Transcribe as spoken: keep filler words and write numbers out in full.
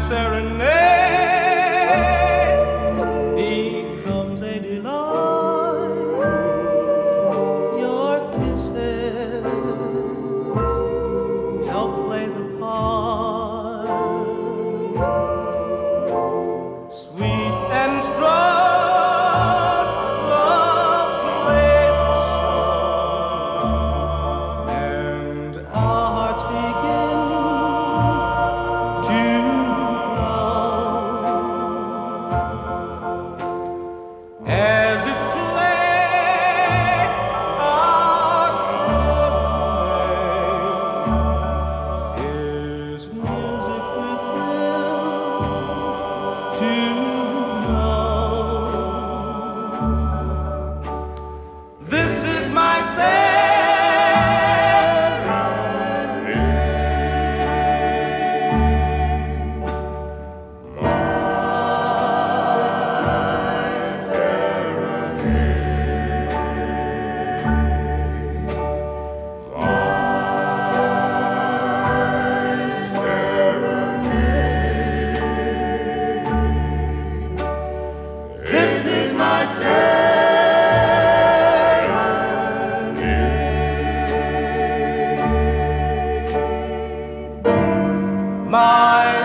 serenade becomes a delight. Your kisses help play the part. Sweet and strong love plays the song, and our hearts begin to glow. As it's played, our serenade is music with will to know. This is my This is my serenade. My